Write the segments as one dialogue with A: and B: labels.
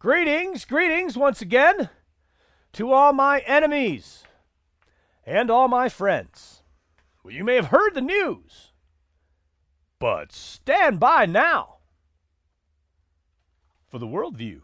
A: Greetings once again to all my enemies and all my friends. Well, you may have heard the news, but stand by now for the worldview.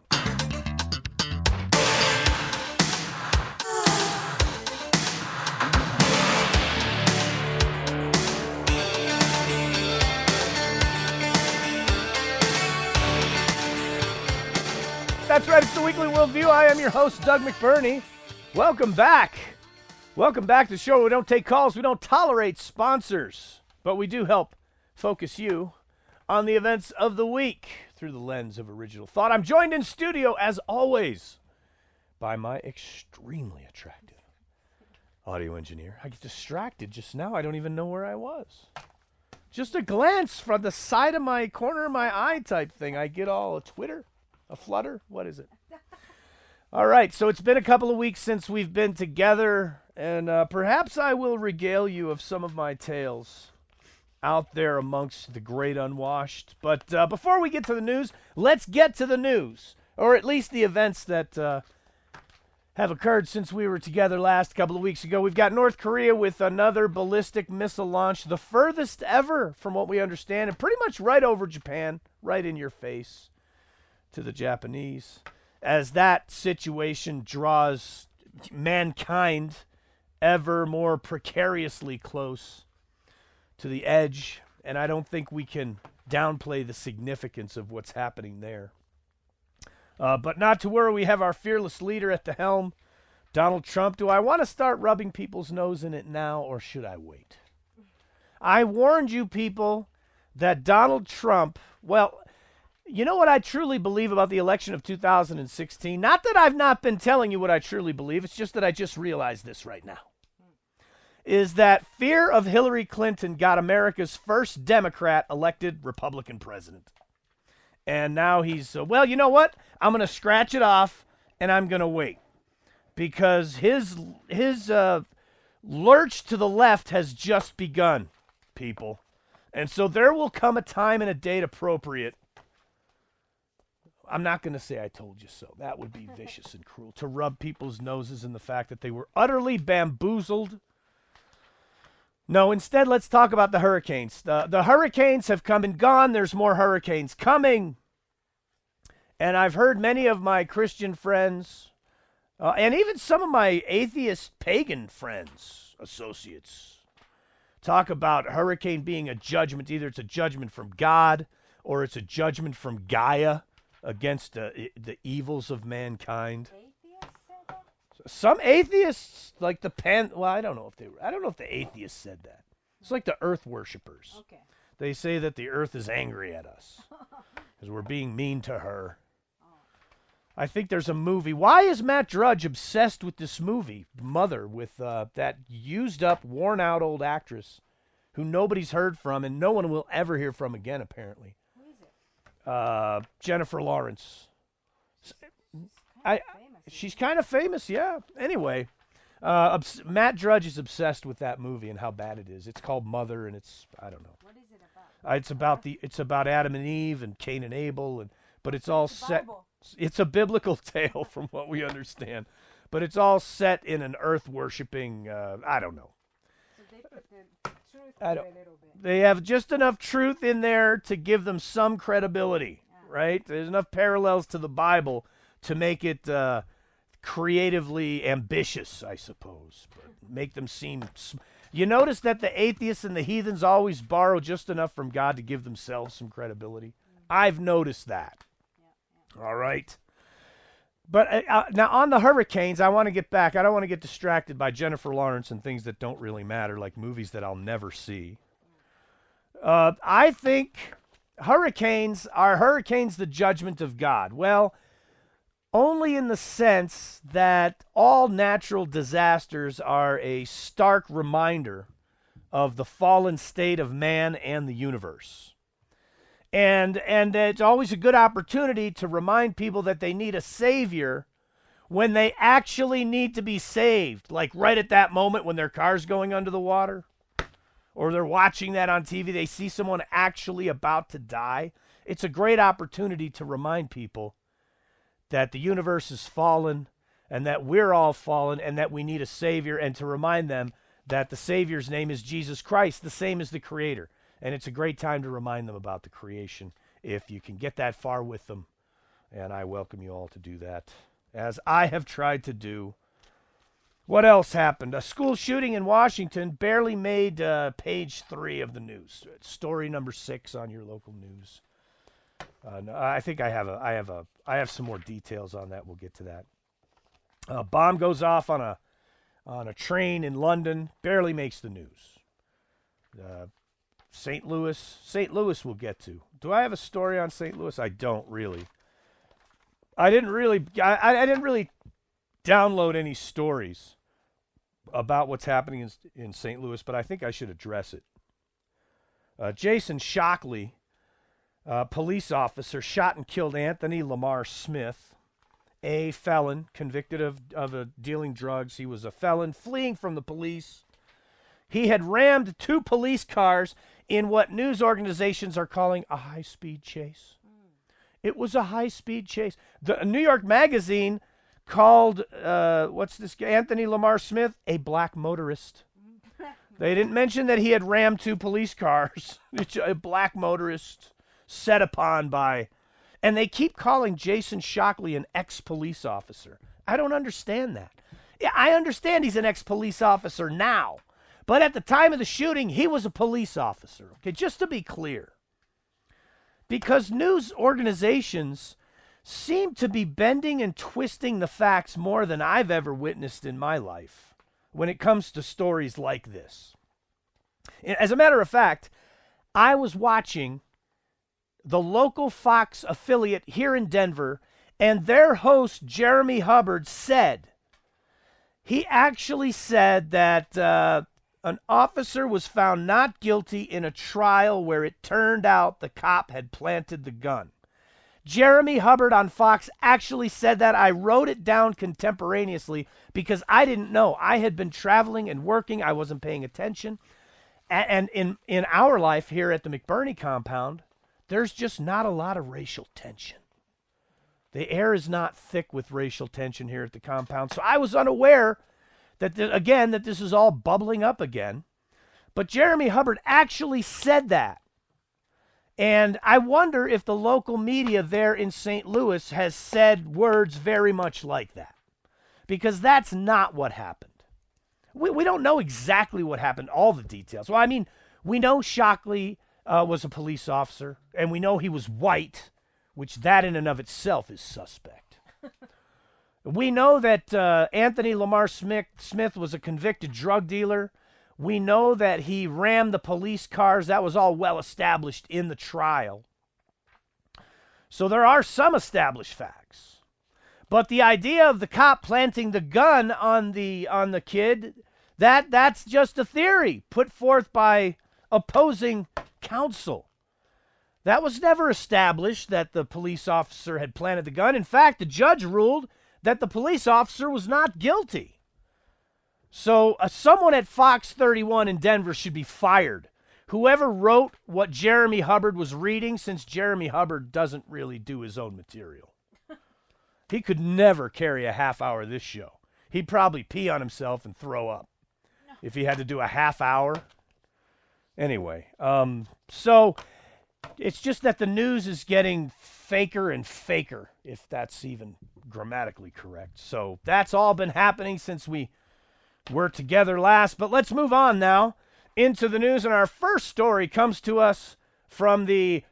A: That's right, it's the Weekly Worldview. I am your host, Doug McBurney. Welcome back. Welcome back to the show. We don't take calls. We don't tolerate sponsors. But we do help focus you on the events of the week through the lens of original thought. I'm joined in studio, as always, by my extremely attractive audio engineer. I get distracted just now. I don't even know where I was. Just a glance from the side of my corner of my eye type thing. I get all a Twitter. A flutter? What is it? All right, so it's been a couple of weeks since we've been together, and perhaps I will regale you of some of my tales out there amongst the great unwashed. But before we get to the news, let's get to the news, or at least the events that have occurred since we were together last couple of weeks ago. We've got North Korea with another ballistic missile launch, the furthest ever from what we understand, and pretty much right over Japan, right in your face to the Japanese, as that situation draws mankind ever more precariously close to the edge, and I don't think we can downplay the significance of what's happening there. But not to worry, we have our fearless leader at the helm, Donald Trump. Do I want to start rubbing people's nose in it now, or should I wait? I warned you people that Donald Trump, well, you know what I truly believe about the election of 2016? Not that I've not been telling you what I truly believe. It's just that I just realized this right now. Is that fear of Hillary Clinton got America's first Democrat elected Republican president. And now he's, well, you know what? I'm going to scratch it off and I'm going to wait. Because his lurch to the left has just begun, people. And so there will come a time and a date appropriate. I'm not going to say I told you so. That would be vicious and cruel, to rub people's noses in the fact that they were utterly bamboozled. No, instead, let's talk about the hurricanes. The hurricanes have come and gone. There's more hurricanes coming. And I've heard many of my Christian friends, and even some of my atheist pagan friends, associates, talk about hurricane being a judgment. Either it's a judgment from God or it's a judgment from Gaia against the evils of mankind.
B: Atheists said that?
A: Some atheists, like I don't know if the atheists said that. It's like the earth worshippers.
B: Okay.
A: They say that the earth is angry at us because we're being mean to her. I think there's a movie. Why is Matt Drudge obsessed with this movie, Mother, with that used up, worn out old actress who nobody's heard from and no one will ever hear from again, apparently? Jennifer Lawrence. She's kind of famous, yeah. Anyway, Matt Drudge is obsessed with that movie and how bad it is. It's called Mother, and I don't know.
B: What is it about?
A: It's about Adam and Eve and Cain and Abel, but it's all set.
B: Bible.
A: It's a biblical tale, from what we understand, but it's all set in an earth worshiping. I don't know.
B: So they put the truth in a little bit.
A: They have just enough truth in there to give them some credibility, right? There's enough parallels to the Bible to make it creatively ambitious, I suppose, but make them seem. You notice that the atheists and the heathens always borrow just enough from God to give themselves some credibility. I've noticed that. All right. But now on the hurricanes, I want to get back. I don't want to get distracted by Jennifer Lawrence and things that don't really matter, like movies that I'll never see. I think hurricanes the judgment of God? Well, only in the sense that all natural disasters are a stark reminder of the fallen state of man and the universe. And it's always a good opportunity to remind people that they need a savior when they actually need to be saved, like right at that moment when their car's going under the water, or they're watching that on TV, they see someone actually about to die. It's a great opportunity to remind people that the universe is fallen and that we're all fallen and that we need a Savior, and to remind them that the Savior's name is Jesus Christ, the same as the Creator. And it's a great time to remind them about the creation if you can get that far with them. And I welcome you all to do that, as I have tried to do. What else happened? A school shooting in Washington barely made page 3 of the news. Story number 6 on your local news. No, I think I have some more details on that. We'll get to that. A bomb goes off on a train in London. Barely makes the news. St. Louis we'll get to. Do I have a story on St. Louis? I don't really. I didn't really download any stories about what's happening in St. Louis, but I think I should address it. Jason Shockley, police officer, shot and killed Anthony Lamar Smith, a felon convicted of dealing drugs. He was a felon fleeing from the police. He had rammed 2 police cars in what news organizations are calling a high-speed chase. It was a high-speed chase. The New York Magazine called, Anthony Lamar Smith, a black motorist. They didn't mention that he had rammed 2 police cars. A black motorist set upon by... And they keep calling Jason Shockley an ex-police officer. I don't understand that. Yeah, I understand he's an ex-police officer now. But at the time of the shooting, he was a police officer. Okay, just to be clear. Because news organizations seem to be bending and twisting the facts more than I've ever witnessed in my life when it comes to stories like this. As a matter of fact, I was watching the local Fox affiliate here in Denver, and their host, Jeremy Hubbard, he actually said that an officer was found not guilty in a trial where it turned out the cop had planted the gun. Jeremy Hubbard on Fox actually said that. I wrote it down contemporaneously because I didn't know. I had been traveling and working. I wasn't paying attention. And in our life here at the McBurney compound, there's just not a lot of racial tension. The air is not thick with racial tension here at the compound. So I was unaware that this is all bubbling up again. But Jeremy Hubbard actually said that. And I wonder if the local media there in St. Louis has said words very much like that. Because that's not what happened. We don't know exactly what happened, all the details. Well, I mean, we know Shockley was a police officer, and we know he was white, which that in and of itself is suspect. We know that Anthony Lamar Smith was a convicted drug dealer. We know that he rammed the police cars. That was all well established in the trial. So there are some established facts. But the idea of the cop planting the gun on the kid, that's just a theory put forth by opposing counsel. That was never established that the police officer had planted the gun. In fact, the judge ruled that the police officer was not guilty. So someone at Fox 31 in Denver should be fired. Whoever wrote what Jeremy Hubbard was reading, since Jeremy Hubbard doesn't really do his own material. He could never carry a half hour of this show. He'd probably pee on himself and throw up if he had to do a half hour. Anyway, so it's just that the news is getting faker and faker, if that's even grammatically correct. So that's all been happening since we were together last. But let's move on now into the news. And our first story comes to us from the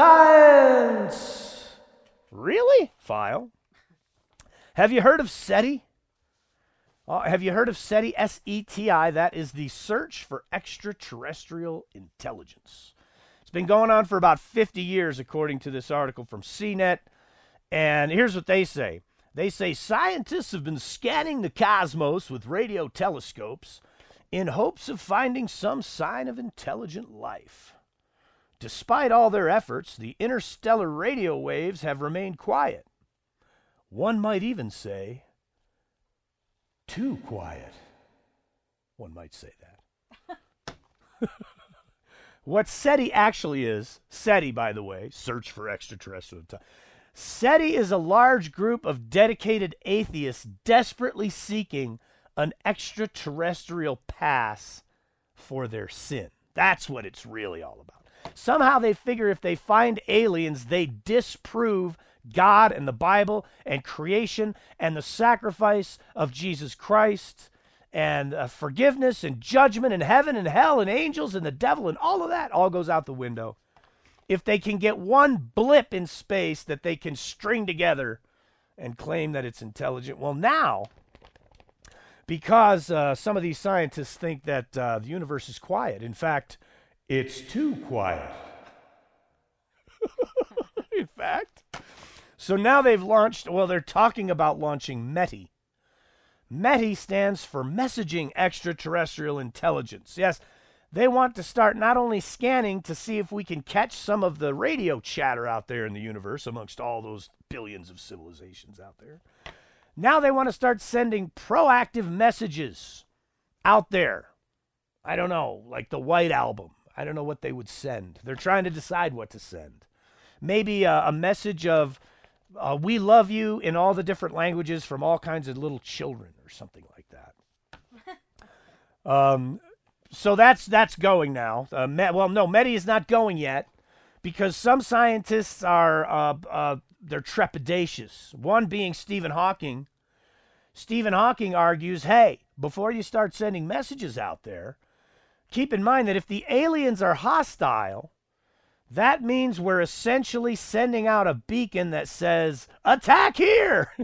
A: Science Really file. Have you heard of SETI? Have you heard of SETI? S-E-T-I. That is the Search for Extraterrestrial Intelligence. It's been going on for about 50 years, according to this article from CNET. And here's what they say. They say scientists have been scanning the cosmos with radio telescopes in hopes of finding some sign of intelligent life. Despite all their efforts, the interstellar radio waves have remained quiet. One might even say, too quiet. One might say that. What SETI actually is, SETI, by the way, Search for Extraterrestrial Intelligence. SETI is a large group of dedicated atheists desperately seeking an extraterrestrial pass for their sin. That's what it's really all about. Somehow they figure if they find aliens, they disprove God and the Bible and creation and the sacrifice of Jesus Christ and forgiveness and judgment and heaven and hell and angels and the devil and all of that all goes out the window. If they can get one blip in space that they can string together and claim that it's intelligent. Well, now, because some of these scientists think that the universe is quiet. In fact, it's too quiet. In fact. So now they've launched, well, they're talking about launching METI. METI stands for Messaging Extraterrestrial Intelligence. Yes, they want to start not only scanning to see if we can catch some of the radio chatter out there in the universe amongst all those billions of civilizations out there. Now they want to start sending proactive messages out there. I don't know, like the White Album. I don't know what they would send. They're trying to decide what to send. Maybe a message of we love you in all the different languages from all kinds of little children or something like that. So that's going now. METI is not going yet because some scientists are they're trepidatious. One being Stephen Hawking. Stephen Hawking argues, hey, before you start sending messages out there, keep in mind that if the aliens are hostile, that means we're essentially sending out a beacon that says, attack here!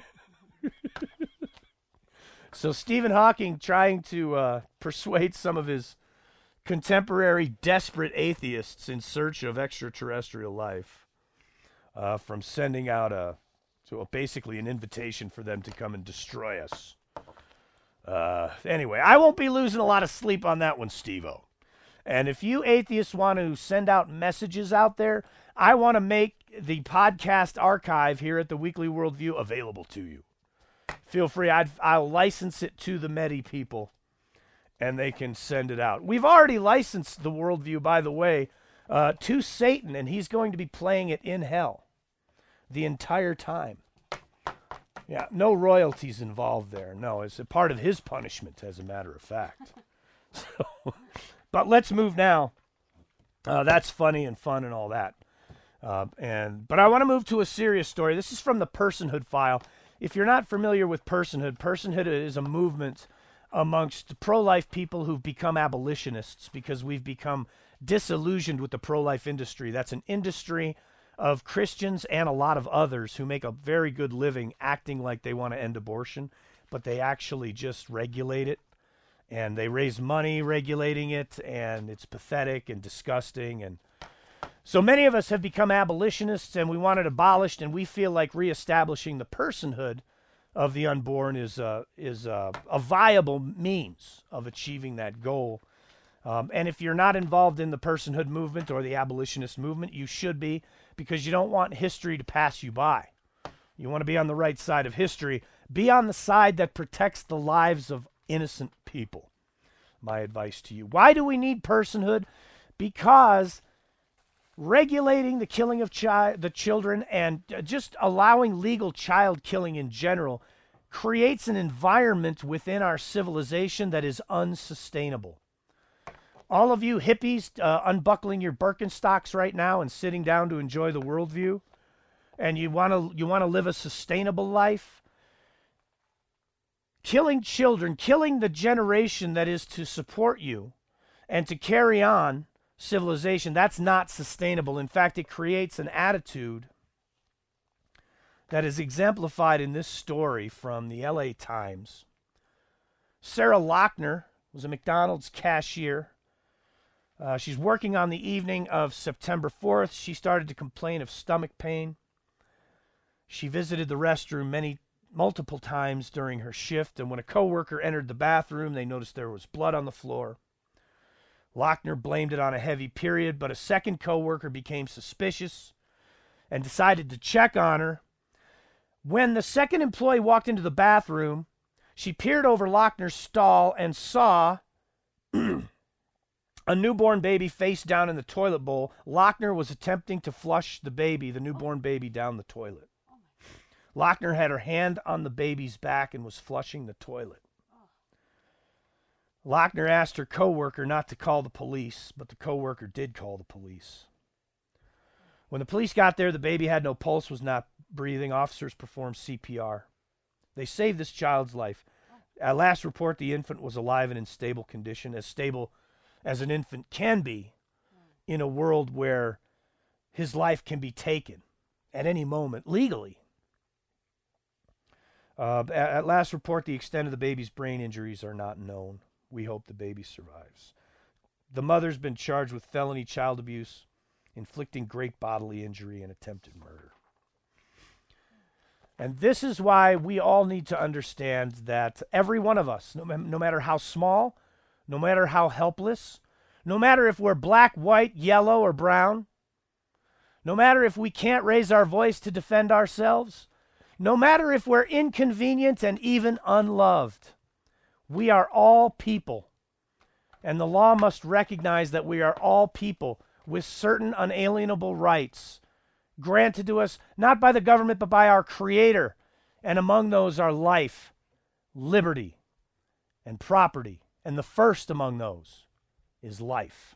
A: So Stephen Hawking trying to persuade some of his contemporary desperate atheists in search of extraterrestrial life from sending out basically an invitation for them to come and destroy us. Anyway, I won't be losing a lot of sleep on that one, Steve-O. And if you atheists want to send out messages out there, I want to make the podcast archive here at the Weekly Worldview available to you. Feel free. I'll license it to the METI people, and they can send it out. We've already licensed the Worldview, by the way, to Satan, and he's going to be playing it in hell the entire time. Yeah, no royalties involved there. No, it's a part of his punishment, as a matter of fact. But let's move now. That's funny and fun and all that. But I want to move to a serious story. This is from the Personhood File. If you're not familiar with Personhood is a movement amongst pro-life people who've become abolitionists because we've become disillusioned with the pro-life industry. That's an industry of Christians and a lot of others who make a very good living acting like they want to end abortion, but they actually just regulate it. And they raise money regulating it, and it's pathetic and disgusting. And so many of us have become abolitionists, and we want it abolished, and we feel like reestablishing the personhood of the unborn is a viable means of achieving that goal. And if you're not involved in the personhood movement or the abolitionist movement, you should be, because you don't want history to pass you by. You want to be on the right side of history. Be on the side that protects the lives of innocent people. My advice to you. Why do we need personhood? Because regulating the killing of the children and just allowing legal child killing in general creates an environment within our civilization that is unsustainable. All of you hippies unbuckling your Birkenstocks right now and sitting down to enjoy the worldview, and you want to live a sustainable life. Killing children, killing the generation that is to support you and to carry on civilization, that's not sustainable. In fact, it creates an attitude that is exemplified in this story from the LA Times. Sarah Lochner was a McDonald's cashier. She's working on the evening of September 4th. She started to complain of stomach pain. She visited the restroom multiple times during her shift, and when a coworker entered the bathroom, they noticed there was blood on the floor. Lochner blamed it on a heavy period, but a second coworker became suspicious and decided to check on her. When the second employee walked into the bathroom, she peered over Lochner's stall and saw a newborn baby face down in the toilet bowl. Lochner was attempting to flush the newborn baby, down the toilet. Lochner had her hand on the baby's back and was flushing the toilet. Lochner asked her coworker not to call the police, but the coworker did call the police. When the police got there, the baby had no pulse, was not breathing. Officers performed CPR. They saved this child's life. At last report, the infant was alive and in stable condition, as stable as an infant can be in a world where his life can be taken at any moment legally. At last report, the extent of the baby's brain injuries are not known. We hope the baby survives. The mother's been charged with felony child abuse, inflicting great bodily injury, and attempted murder. And this is why we all need to understand that every one of us, no matter how small, no matter how helpless, no matter if we're black, white, yellow, or brown, no matter if we can't raise our voice to defend ourselves, no matter if we're inconvenient and even unloved, we are all people. And the law must recognize that we are all people with certain unalienable rights granted to us not by the government but by our Creator, and among those are life, liberty, and property. And the first among those is life.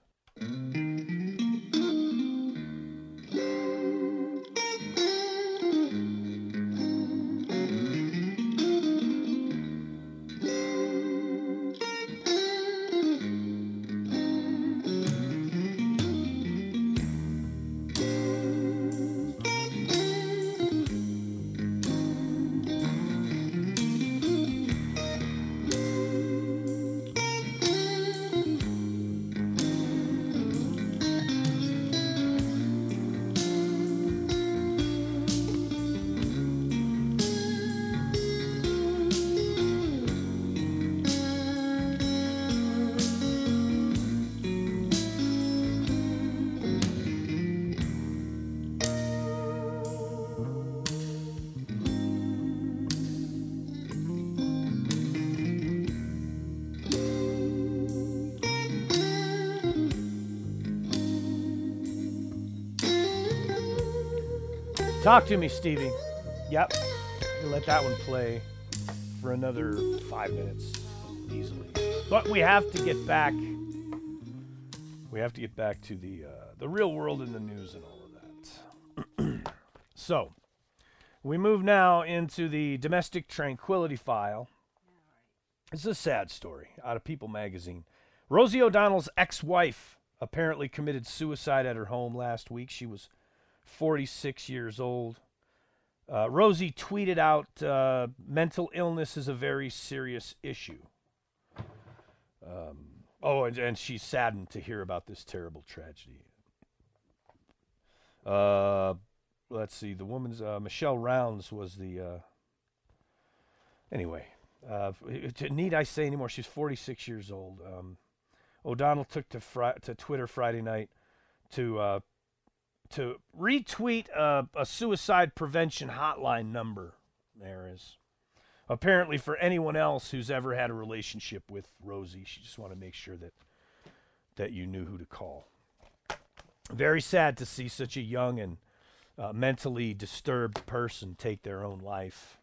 A: Talk to me, Stevie. Yep. We'll let that one play for another 5 minutes easily. But we have to get back. We have to get back to the real world and the news and all of that. So, we move now into the domestic tranquility file. It's a sad story out of People magazine. Rosie O'Donnell's ex-wife apparently committed suicide at her home last week. She was 46 years old. Rosie tweeted out, mental illness is a very serious issue. And she's saddened to hear about this terrible tragedy. Let's see, the woman's, Michelle Rounds was the, anyway, need I say anymore? She's 46 years old. O'Donnell took to Twitter Friday night to retweet a suicide prevention hotline number. There is. Apparently for anyone else who's ever had a relationship with Rosie. She just wanted to make sure that you knew who to call. Very sad to see such a young and mentally disturbed person take their own life.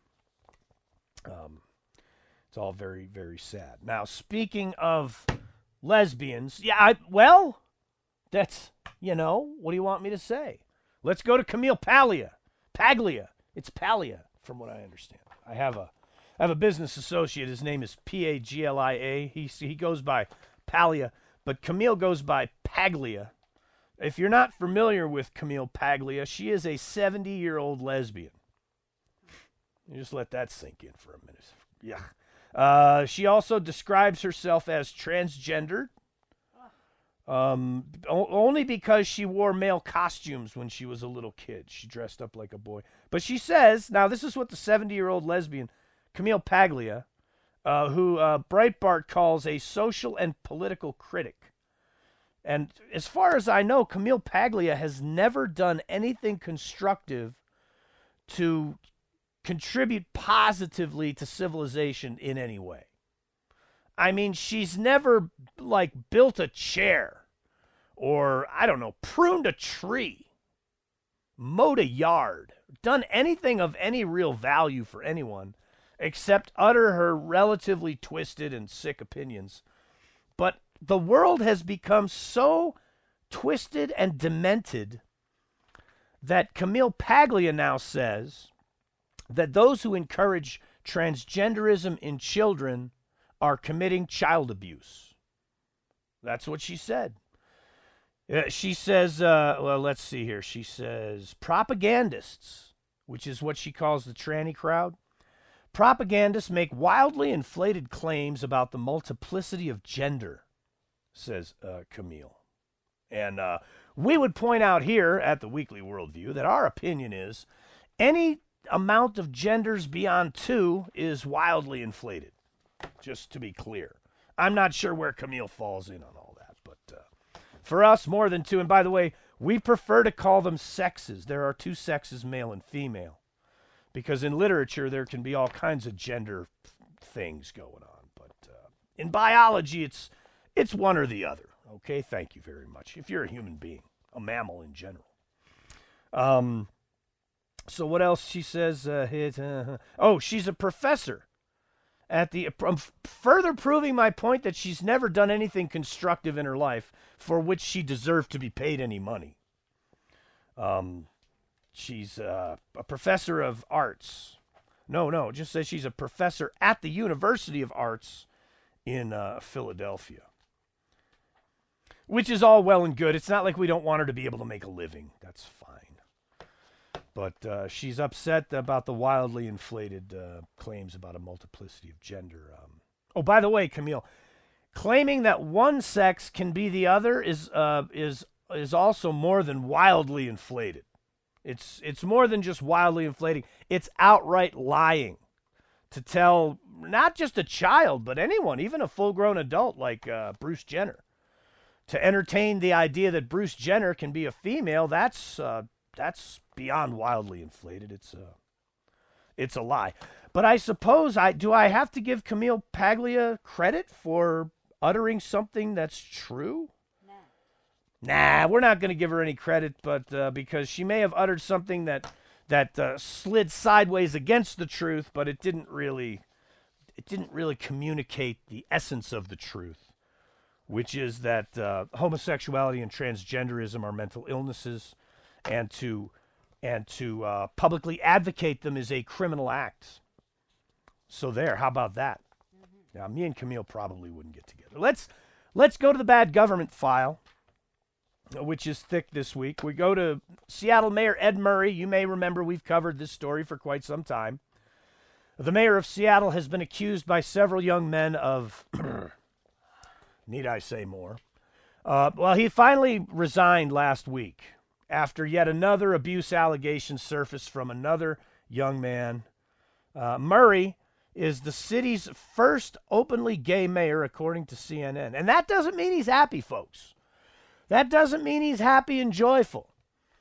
A: It's all very, very sad. Now, speaking of lesbians, that's, what do you want me to say? Let's go to Camille Paglia. It's Paglia, from what I understand. I have a business associate. His name is Paglia. He goes by Paglia, but Camille goes by Paglia. If you're not familiar with Camille Paglia, she is a 70-year-old lesbian. You just let that sink in for a minute. Yeah. She also describes herself as transgendered. Only because she wore male costumes when she was a little kid. She dressed up like a boy. But she says, now this is what the 70-year-old lesbian, Camille Paglia, who Breitbart calls a social and political critic. And as far as I know, Camille Paglia has never done anything constructive to contribute positively to civilization in any way. I mean, she's never, built a chair or, pruned a tree, mowed a yard. done anything of any real value for anyone except utter her relatively twisted and sick opinions. But the world has become so twisted and demented that Camille Paglia now says that those who encourage transgenderism in children are committing child abuse. That's what she said. She says, well, let's see here. She says, propagandists, which is what she calls the tranny crowd, propagandists make wildly inflated claims about the multiplicity of gender, says Camille. And we would point out here at the Weekly Worldview that our opinion is any amount of genders beyond 2 is wildly inflated, just to be clear. I'm not sure where Camille falls in on all that, but for us, more than 2. And by the way, we prefer to call them sexes. There are 2 sexes, male and female, because in literature there can be all kinds of gender things going on. But in biology, it's one or the other. Okay, thank you very much. If you're a human being, a mammal in general. So what else she says? She's a professor at the further proving my point that she's never done anything constructive in her life for which she deserved to be paid any money. She's a professor of arts. No, it just says she's a professor at the University of Arts in Philadelphia. Which is all well and good. It's not like we don't want her to be able to make a living. That's fine. But she's upset about the wildly inflated claims about a multiplicity of gender. By the way, Camille, claiming that one sex can be the other is also more than wildly inflated. It's more than just wildly inflating. It's outright lying to tell not just a child, but anyone, even a full-grown adult like Bruce Jenner, to entertain the idea that Bruce Jenner can be a female. That's beyond wildly inflated. It's a lie. But I suppose I have to give Camille Paglia credit for uttering something that's true? Nah, we're not going to give her any credit, but because she may have uttered something that slid sideways against the truth, but it didn't really communicate the essence of the truth, which is that homosexuality and transgenderism are mental illnesses, and to publicly advocate them is a criminal act. So there, how about that? Now, me and Camille probably wouldn't get together. Let's go to the bad government file, which is thick this week. We go to Seattle Mayor Ed Murray. You may remember we've covered this story for quite some time. The mayor of Seattle has been accused by several young men of, need I say more? He finally resigned last week after yet another abuse allegation surfaced from another young man. Murray is the city's first openly gay mayor, according to CNN. And that doesn't mean he's happy, folks. That doesn't mean he's happy and joyful.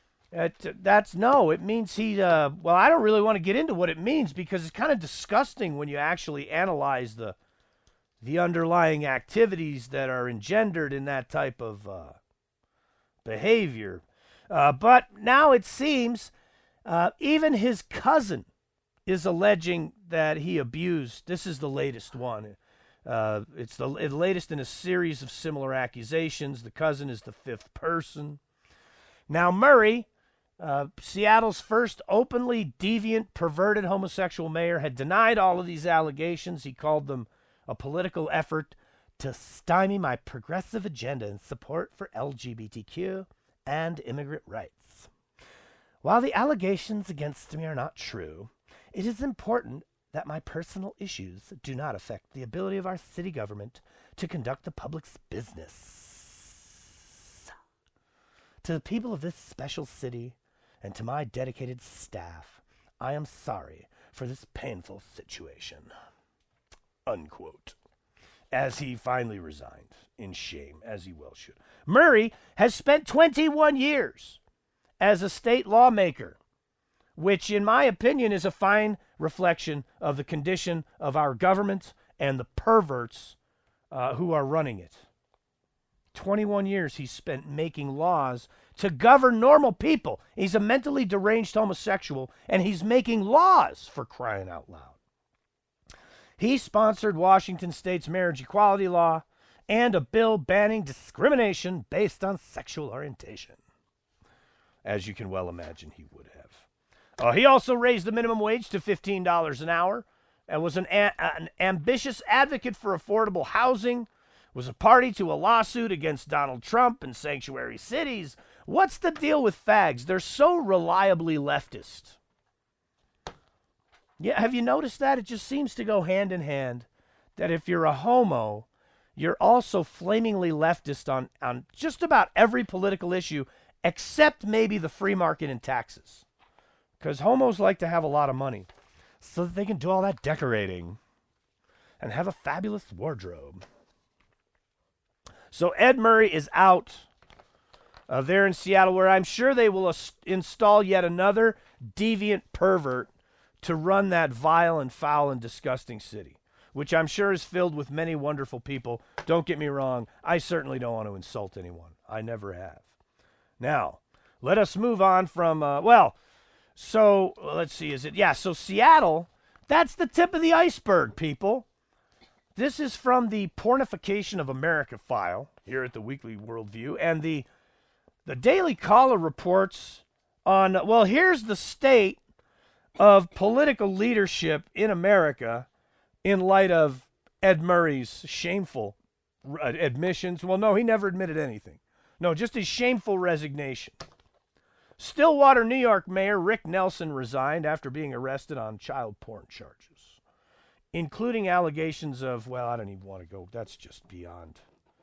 A: It means he, I don't really want to get into what it means because it's kind of disgusting when you actually analyze the underlying activities that are engendered in that type of behavior. But now it seems even his cousin is alleging that he abused. This is the latest one. It's the latest in a series of similar accusations. The cousin is the 5th person. Now, Murray, Seattle's first openly deviant, perverted homosexual mayor, had denied all of these allegations. He called them a political effort to stymie my progressive agenda in support for LGBTQ and immigrant rights. While the allegations against me are not true, it is important that my personal issues do not affect the ability of our city government to conduct the public's business. To the people of this special city and to my dedicated staff, I am sorry for this painful situation. Unquote. As he finally resigned in shame, as he well should. Murray has spent 21 years as a state lawmaker, which in my opinion is a fine reflection of the condition of our government and the perverts who are running it. 21 years he spent making laws to govern normal people. He's a mentally deranged homosexual, and he's making laws, for crying out loud. He sponsored Washington State's marriage equality law and a bill banning discrimination based on sexual orientation. As you can well imagine, he would have. He also raised the minimum wage to $15 an hour and was an ambitious advocate for affordable housing, was a party to a lawsuit against Donald Trump and sanctuary cities. What's the deal with fags? They're so reliably leftist. Yeah, have you noticed that? It just seems to go hand in hand that if you're a homo, you're also flamingly leftist on just about every political issue except maybe the free market and taxes. Because homos like to have a lot of money so that they can do all that decorating and have a fabulous wardrobe. So Ed Murray is out there in Seattle, where I'm sure they will install yet another deviant pervert to run that vile and foul and disgusting city, which I'm sure is filled with many wonderful people. Don't get me wrong. I certainly don't want to insult anyone. I never have. Now, let us move on from, so let's see, so Seattle, that's the tip of the iceberg, people. This is from the Pornification of America file here at the Weekly Worldview, and the Daily Caller reports on, here's the state of political leadership in America in light of Ed Murray's shameful admissions. Well, no, he never admitted anything. No, just his shameful resignation. Stillwater, New York Mayor Rick Nelson resigned after being arrested on child porn charges, including allegations of, I don't even want to go. That's just beyond.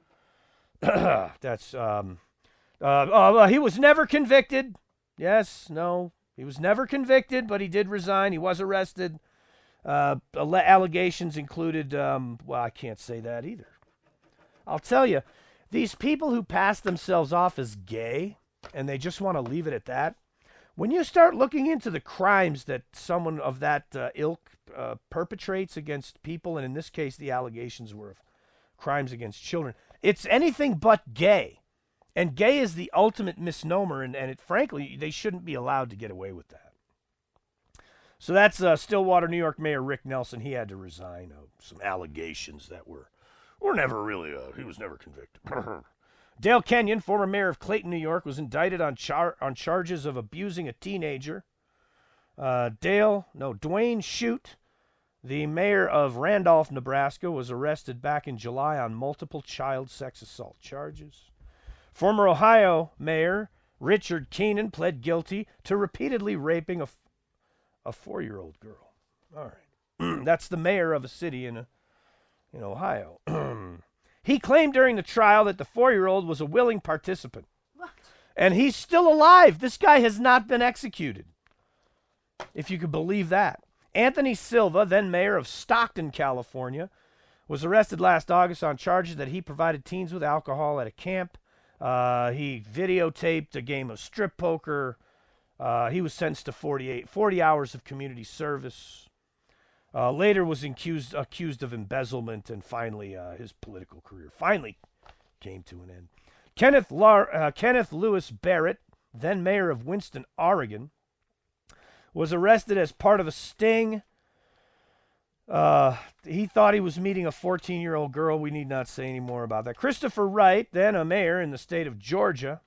A: He was never convicted. Yes, no. He was never convicted, but he did resign. He was arrested. Allegations included, I can't say that either. I'll tell you, these people who pass themselves off as gay, and they just want to leave it at that, when you start looking into the crimes that someone of that ilk perpetrates against people, and in this case the allegations were of crimes against children, it's anything but gay. And gay is the ultimate misnomer, and frankly, they shouldn't be allowed to get away with that. So that's Stillwater, New York Mayor Rick Nelson. He had to resign of some allegations that were never really, he was never convicted. Dale Kenyon, former mayor of Clayton, New York, was indicted on charges of abusing a teenager. Dwayne Shute, the mayor of Randolph, Nebraska, was arrested back in July on multiple child sex assault charges. Former Ohio Mayor Richard Keenan pled guilty to repeatedly raping a 4-year-old girl. All right. That's the mayor of a city in Ohio. He claimed during the trial that the 4-year-old was a willing participant. What? And he's still alive. This guy has not been executed, if you could believe that. Anthony Silva, then mayor of Stockton, California, was arrested last August on charges that he provided teens with alcohol at a camp. He videotaped a game of strip poker. He was sentenced to 40 hours of community service. Later was accused of embezzlement, and finally his political career finally came to an end. Kenneth Lewis Barrett, then mayor of Winston, Oregon, was arrested as part of a sting. He thought he was meeting a 14-year-old girl. We need not say any more about that. Christopher Wright, then a mayor in the state of Georgia,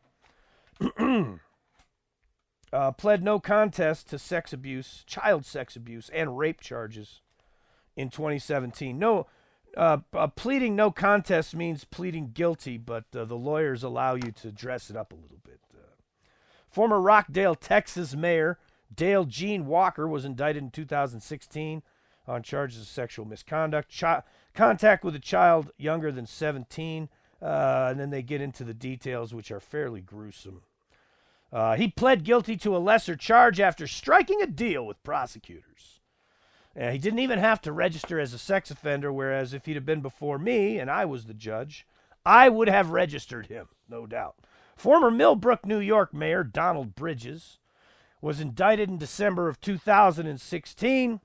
A: pled no contest to sex abuse, child sex abuse, and rape charges in 2017. Pleading no contest means pleading guilty, but the lawyers allow you to dress it up a little bit. Former Rockdale, Texas mayor Dale Gene Walker was indicted in 2016 on charges of sexual misconduct, contact with a child younger than 17, and then they get into the details, which are fairly gruesome. He pled guilty to a lesser charge after striking a deal with prosecutors. He didn't even have to register as a sex offender, whereas if he'd have been before me and I was the judge, I would have registered him, no doubt. Former Millbrook, New York mayor Donald Bridges was indicted in December of 2016.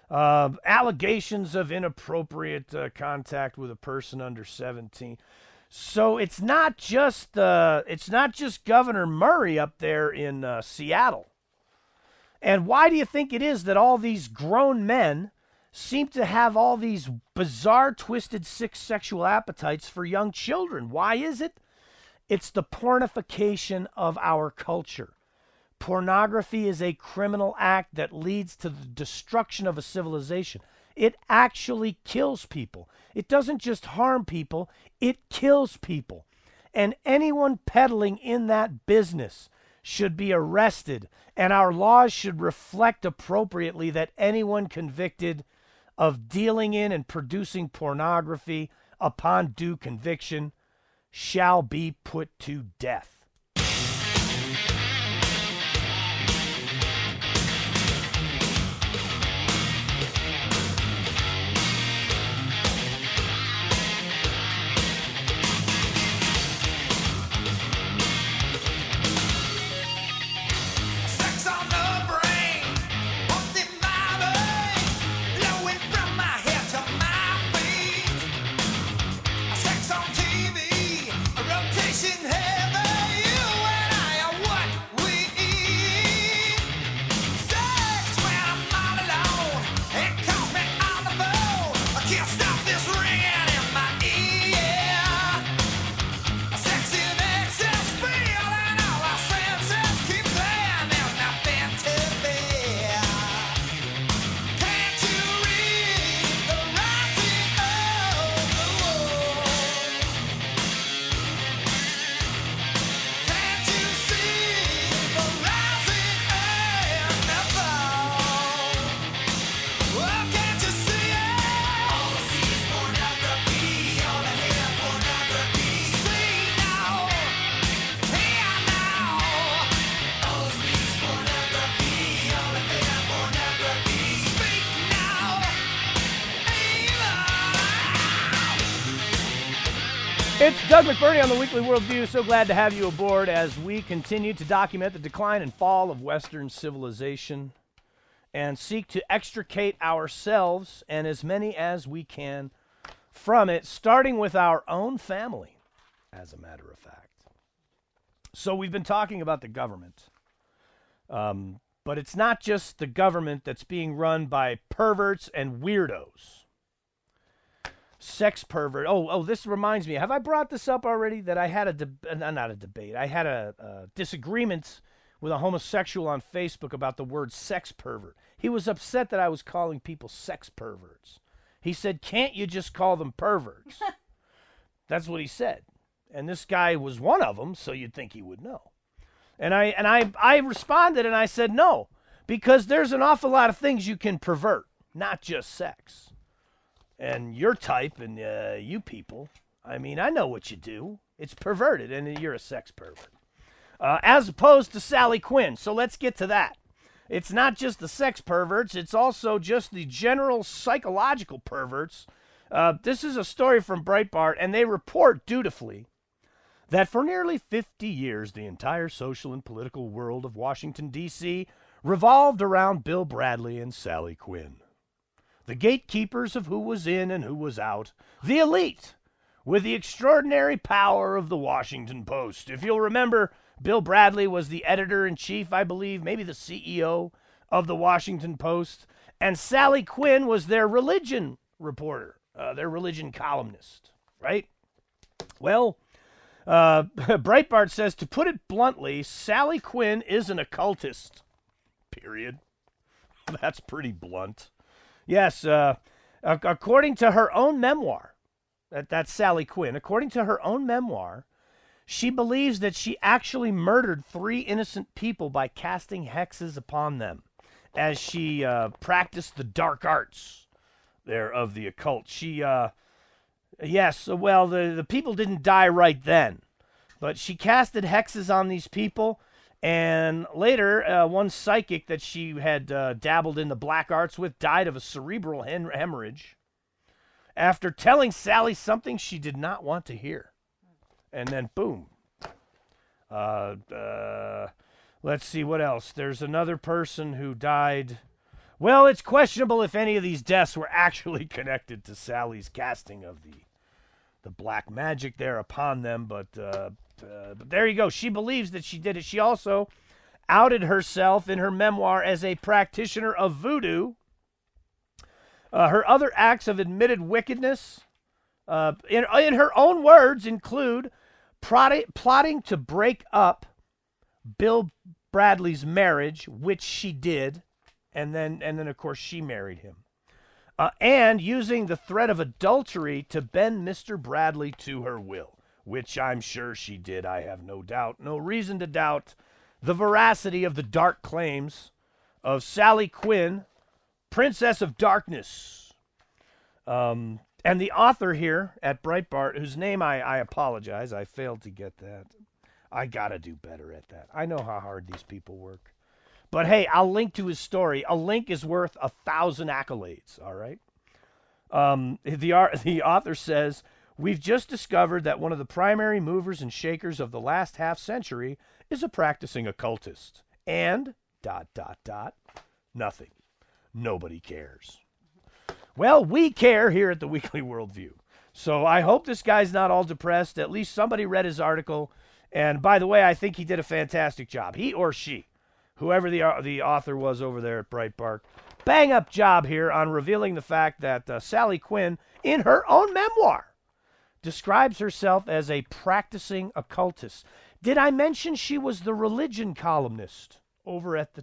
A: Allegations of inappropriate contact with a person under 17. So it's not just Governor Murray up there in Seattle. And why do you think it is that all these grown men seem to have all these bizarre, twisted, sick sexual appetites for young children? Why is it? It's the pornification of our culture. Pornography is a criminal act that leads to the destruction of a civilization. It actually kills people. It doesn't just harm people, it kills people. And anyone peddling in that business should be arrested, and our laws should reflect appropriately that anyone convicted of dealing in and producing pornography upon due conviction shall be put to death. It's Doug McBurney on the Weekly Worldview. So glad to have you aboard as we continue to document the decline and fall of Western civilization and seek to extricate ourselves and as many as we can from it, starting with our own family, as a matter of fact. So we've been talking about the government, but it's not just the government that's being run by perverts and weirdos. Sex pervert. Oh, this reminds me. Have I brought this up already? That I had not a debate. I had a disagreement with a homosexual on Facebook about the word sex pervert. He was upset that I was calling people sex perverts. He said, "Can't you just call them perverts?" That's what he said. And this guy was one of them, so you'd think he would know. And I responded and I said, no, because there's an awful lot of things you can pervert, not just sex. And your type and you people, I mean, I know what you do. It's perverted, and you're a sex pervert. As opposed to Sally Quinn. So let's get to that. It's not just the sex perverts. It's also just the general psychological perverts. This is a story from Breitbart, and they report dutifully that for nearly 50 years, the entire social and political world of Washington, D.C. revolved around Bill Bradley and Sally Quinn. The gatekeepers of who was in and who was out, the elite, with the extraordinary power of the Washington Post. If you'll remember, Bill Bradley was the editor-in-chief, I believe, maybe the CEO of the Washington Post, and Sally Quinn was their religion reporter, their religion columnist, right? Well, Breitbart says, to put it bluntly, Sally Quinn is an occultist, period. That's pretty blunt. Yes, according to her own memoir, that's Sally Quinn, according to her own memoir, she believes that she actually murdered 3 innocent people by casting hexes upon them as she practiced the dark arts there of the occult. The people didn't die right then, but she casted hexes on these people. And later, one psychic that she had dabbled in the black arts with died of a cerebral hemorrhage after telling Sally something she did not want to hear. And then, boom. Let's see what else. There's another person who died. Well, it's questionable if any of these deaths were actually connected to Sally's casting of black magic there upon them. But there you go. She believes that she did it. She also outed herself in her memoir as a practitioner of voodoo. Her other acts of admitted wickedness, in her own words, include plotting to break up Bill Bradley's marriage, which she did, and then of course she married him, and using the threat of adultery to bend Mr. Bradley to her will, which I'm sure she did. I have no doubt, no reason to doubt the veracity of the dark claims of Sally Quinn, Princess of Darkness. And the author here at Breitbart, whose name I apologize, I failed to get that. I gotta do better at that. I know how hard these people work. But hey, I'll link to his story. A link is worth 1,000 accolades, all right? The author says, we've just discovered that one of the primary movers and shakers of the last half century is a practicing occultist. And, ... nothing. Nobody cares. Well, we care here at the Weekly Worldview. So I hope this guy's not all depressed. At least somebody read his article. And by the way, I think he did a fantastic job. He or she, whoever the author was over there at Breitbart. Bang up job here on revealing the fact that Sally Quinn, in her own memoir, describes herself as a practicing occultist. Did I mention she was the religion columnist over at the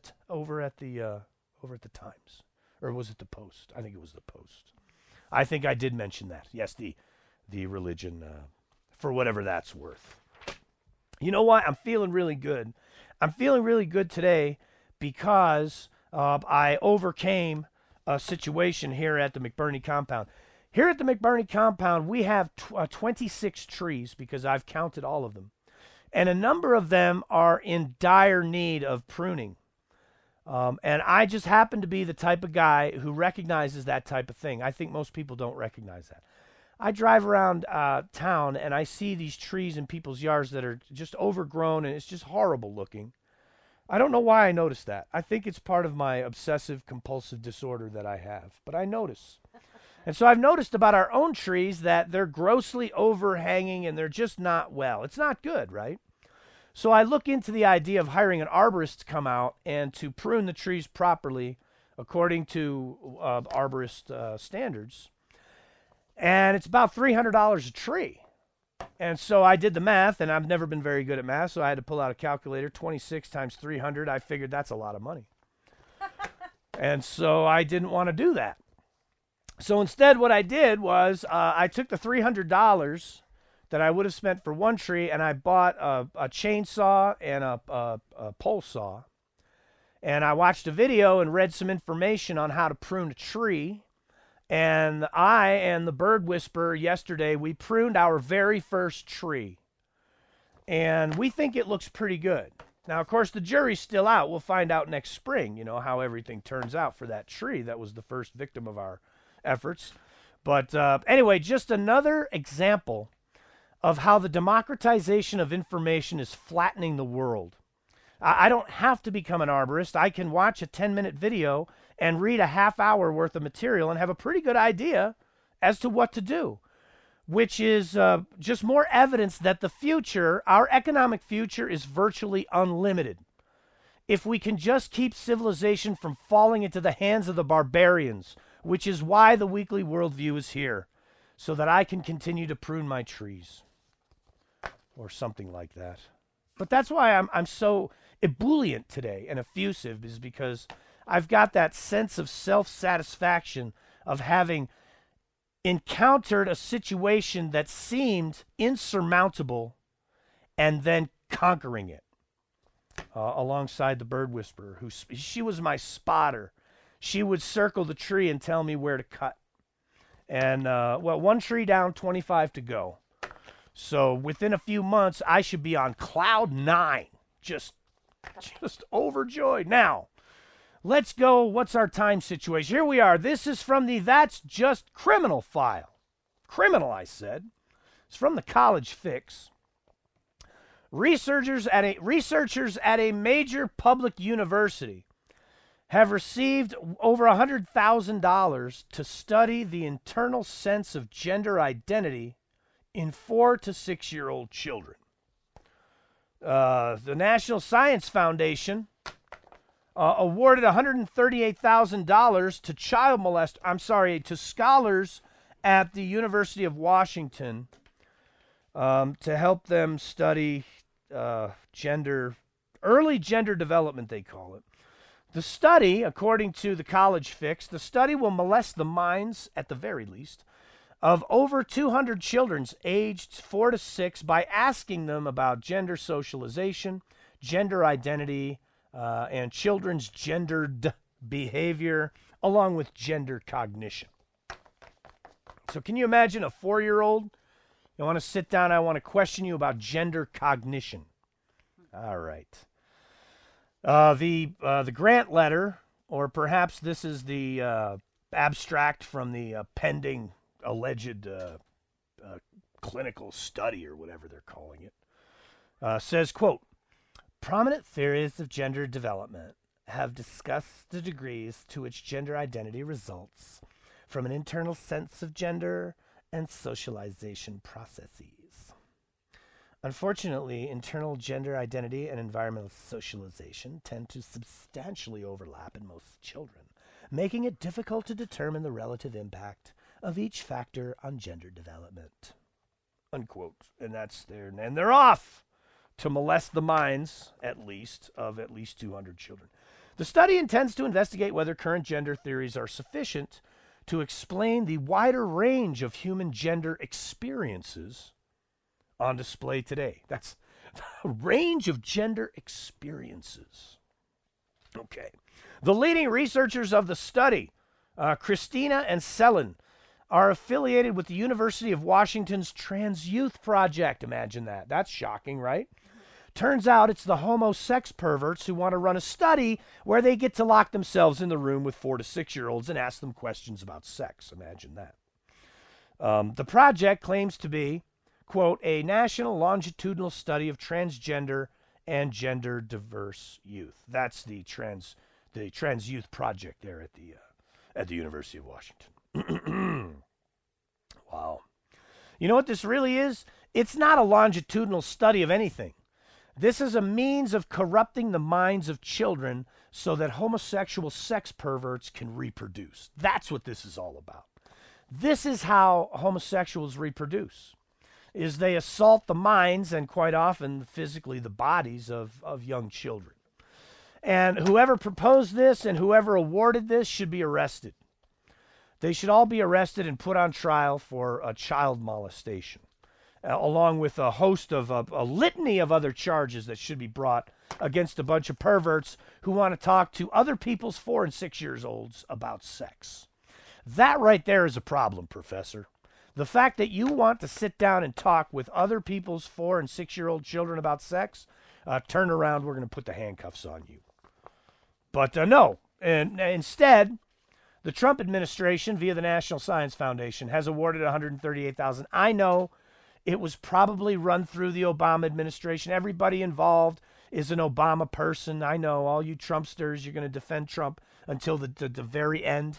A: Times? Or was it the Post? I think it was the Post. I think I did mention that. Yes, the religion, for whatever that's worth. You know what? I'm feeling really good. I'm feeling really good today because I overcame a situation here at the McBurney compound. Here at the McBurney compound, we have 26 trees because I've counted all of them. And a number of them are in dire need of pruning. And I just happen to be the type of guy who recognizes that type of thing. I think most people don't recognize that. I drive around town and I see these trees in people's yards that are just overgrown and it's just horrible looking. I don't know why I notice that. I think it's part of my obsessive compulsive disorder that I have, but I notice. And so I've noticed about our own trees that they're grossly overhanging and they're just not well. It's not good, right? So I look into the idea of hiring an arborist to come out and to prune the trees properly according to arborist standards. And it's about $300 a tree. And so I did the math, and I've never been very good at math, so I had to pull out a calculator. 26 times 300, I figured that's a lot of money. And so I didn't want to do that. So instead what I did was I took the $300 that I would have spent for one tree, and I bought a chainsaw and a pole saw. And I watched a video and read some information on how to prune a tree. And I and the bird whisperer yesterday, we pruned our very first tree. And we think it looks pretty good. Now, of course, the jury's still out. We'll find out next spring, you know, how everything turns out for that tree that was the first victim of our efforts. But anyway, just another example of how the democratization of information is flattening the world. I don't have to become an arborist. I can watch a 10-minute video and read a half-hour worth of material and have a pretty good idea as to what to do, which is just more evidence that the future, our economic future, is virtually unlimited. If we can just keep civilization from falling into the hands of the barbarians, which is why the Weekly Worldview is here, so that I can continue to prune my trees or something like that. But that's why I'm so ebullient today and effusive, is because I've got that sense of self-satisfaction of having encountered a situation that seemed insurmountable and then conquering it alongside the bird whisperer, who she was my spotter. She would circle the tree and tell me where to cut. And, one tree down, 25 to go. So within a few months, I should be on cloud 9, just overjoyed. Now, let's go. What's our time situation? Here we are. This is from the That's Just Criminal file. Criminal, I said. It's from the College Fix. Researchers at a major public university have received over $100,000 to study the internal sense of gender identity in 4 to 6-year-old children. The National Science Foundation awarded $138,000 to scholars at the University of Washington to help them study early gender development, they call it. The study, according to the College Fix, the study will molest the minds, at the very least, of over 200 children aged 4 to 6 by asking them about gender socialization, gender identity, and children's gendered behavior, along with gender cognition. So can you imagine a 4-year-old? You want to sit down, I want to question you about gender cognition. All right. The grant letter, or perhaps this is the abstract from the pending alleged clinical study, or whatever they're calling it, says, quote, prominent theories of gender development have discussed the degrees to which gender identity results from an internal sense of gender and socialization processes. Unfortunately, internal gender identity and environmental socialization tend to substantially overlap in most children, making it difficult to determine the relative impact of each factor on gender development. Unquote. And they're off to molest the minds, at least 200 children. The study intends to investigate whether current gender theories are sufficient to explain the wider range of human gender experiences on display today. That's a range of gender experiences. Okay. The leading researchers of the study, Christina and Selin, are affiliated with the University of Washington's Trans Youth Project. Imagine that. That's shocking, right? Turns out it's the homo sex perverts who want to run a study where they get to lock themselves in the room with 4 to 6-year-olds and ask them questions about sex. Imagine that. The project claims to be, quote, a national longitudinal study of transgender and gender diverse youth. That's the Trans Youth Project there at the University of Washington. Wow. You know what this really is? It's not a longitudinal study of anything. This is a means of corrupting the minds of children so that homosexual sex perverts can reproduce. That's what this is all about. This is how homosexuals reproduce, is they assault the minds and quite often physically the bodies of young children. And whoever proposed this and whoever awarded this should be arrested. They should all be arrested and put on trial for child molestation, along with a host of a litany of other charges that should be brought against a bunch of perverts who want to talk to other people's 4 and 6 years olds about sex. That right there is a problem, Professor. The fact that you want to sit down and talk with other people's 4 and 6-year-old children about sex, turn around, we're going to put the handcuffs on you. But no, and instead, the Trump administration, via the National Science Foundation, has awarded $138,000. I know it was probably run through the Obama administration. Everybody involved is an Obama person. I know all you Trumpsters, you're going to defend Trump until the very end.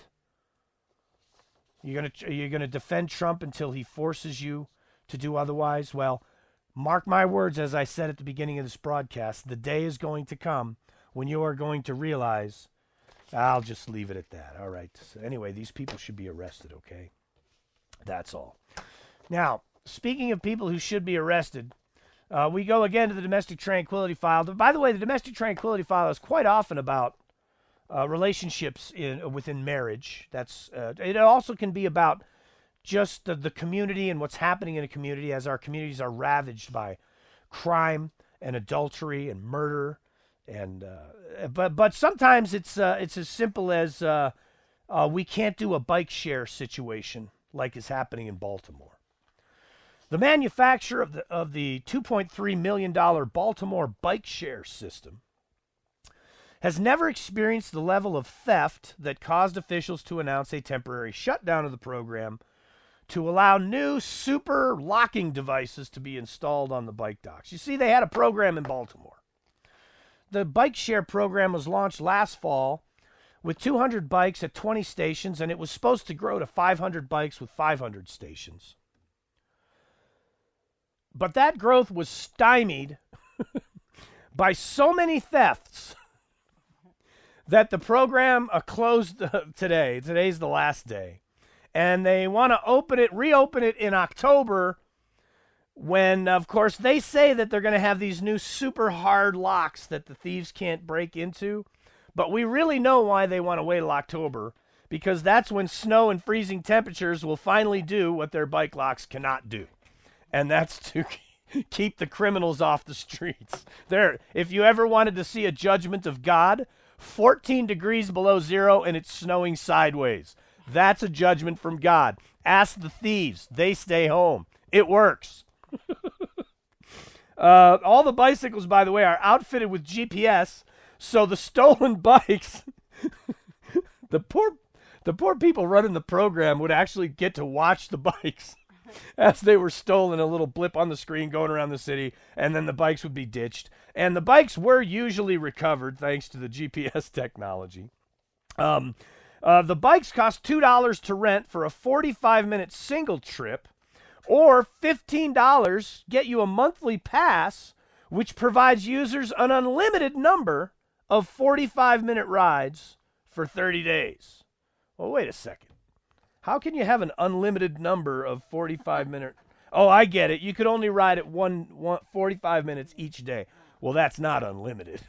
A: You're going to defend Trump until he forces you to do otherwise. Well, mark my words, as I said at the beginning of this broadcast, the day is going to come when you are going to realize, I'll just leave it at that. All right. Anyway, these people should be arrested, okay? That's all. Now, speaking of people who should be arrested, we go again to the domestic tranquility file. By the way, the domestic tranquility file is quite often about relationships within marriage. It also can be about just the community and what's happening in a community as our communities are ravaged by crime and adultery and murder. And but sometimes it's as simple as we can't do a bike share situation like is happening in Baltimore. The manufacturer of the $2.3 million Baltimore bike share system has never experienced the level of theft that caused officials to announce a temporary shutdown of the program to allow new super locking devices to be installed on the bike docks. You see, they had a program in Baltimore. The bike share program was launched last fall with 200 bikes at 20 stations, and it was supposed to grow to 500 bikes with 500 stations. But that growth was stymied by so many thefts that the program closed today. Today's the last day. And they want to reopen it in October when, of course, they say that they're going to have these new super hard locks that the thieves can't break into. But we really know why they want to wait till October, because that's when snow and freezing temperatures will finally do what their bike locks cannot do. And that's to keep the criminals off the streets. There, if you ever wanted to see a judgment of God, 14 degrees below zero and it's snowing sideways. That's a judgment from God. Ask the thieves. They stay home. It works. All the bicycles, by the way, are outfitted with GPS, so the stolen bikes, the poor people running the program would actually get to watch the bikes as they were stolen, a little blip on the screen going around the city, and then the bikes would be ditched. And the bikes were usually recovered thanks to the GPS technology. The bikes cost $2 to rent for a 45-minute single trip, or $15 get you a monthly pass, which provides users an unlimited number of 45-minute rides for 30 days. Well, wait a second. How can you have an unlimited number of 45-minute? Oh, I get it. You could only ride at 45 minutes each day. Well, that's not unlimited.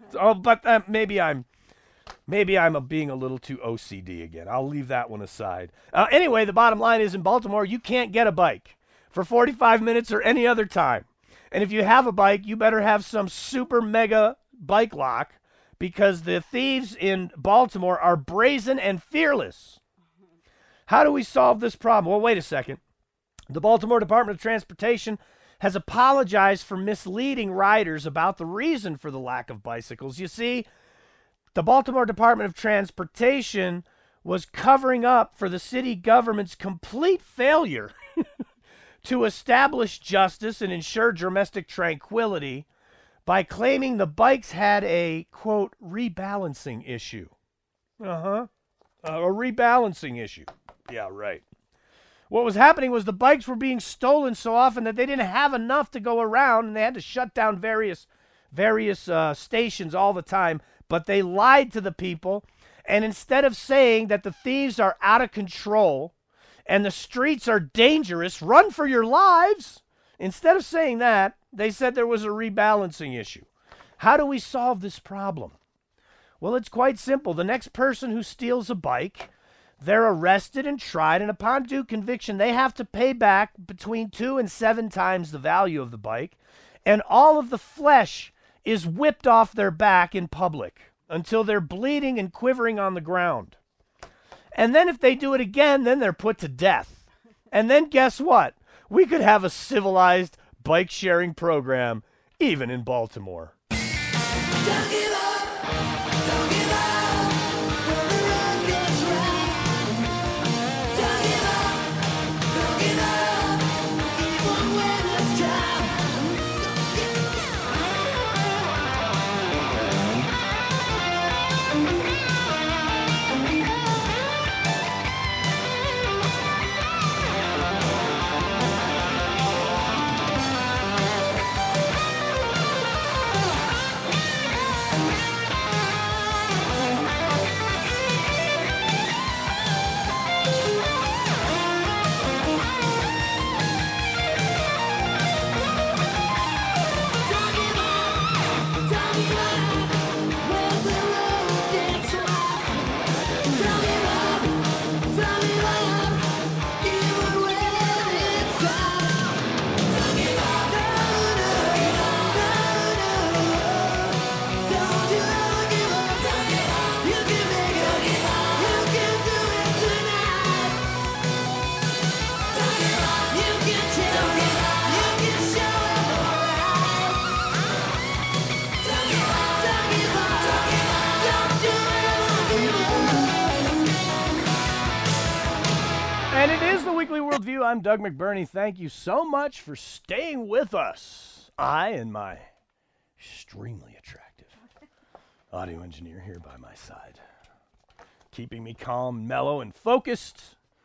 A: But maybe I'm being a little too OCD again. I'll leave that one aside. Anyway, the bottom line is in Baltimore, you can't get a bike for 45 minutes or any other time. And if you have a bike, you better have some super mega bike lock, because the thieves in Baltimore are brazen and fearless. How do we solve this problem? Well, wait a second. The Baltimore Department of Transportation has apologized for misleading riders about the reason for the lack of bicycles. You see, the Baltimore Department of Transportation was covering up for the city government's complete failure to establish justice and ensure domestic tranquility by claiming the bikes had a, quote, rebalancing issue. A rebalancing issue. Yeah, right. What was happening was the bikes were being stolen so often that they didn't have enough to go around, and they had to shut down various stations all the time. But they lied to the people, and instead of saying that the thieves are out of control and the streets are dangerous, run for your lives, instead of saying that, they said there was a rebalancing issue. How do we solve this problem? Well, it's quite simple. The next person who steals a bike, they're arrested and tried, and upon due conviction, they have to pay back between 2 and 7 times the value of the bike, and all of the flesh is whipped off their back in public until they're bleeding and quivering on the ground. And then if they do it again, then they're put to death. And then guess what? We could have a civilized bike sharing program even in Baltimore.
C: Don't give up, don't give up, when the road gets rough. Don't give up, even when it's tough.
A: And it is the Weekly Worldview. I'm Doug McBurney. Thank you so much for staying with us. I and my extremely attractive audio engineer here by my side, keeping me calm, mellow, and focused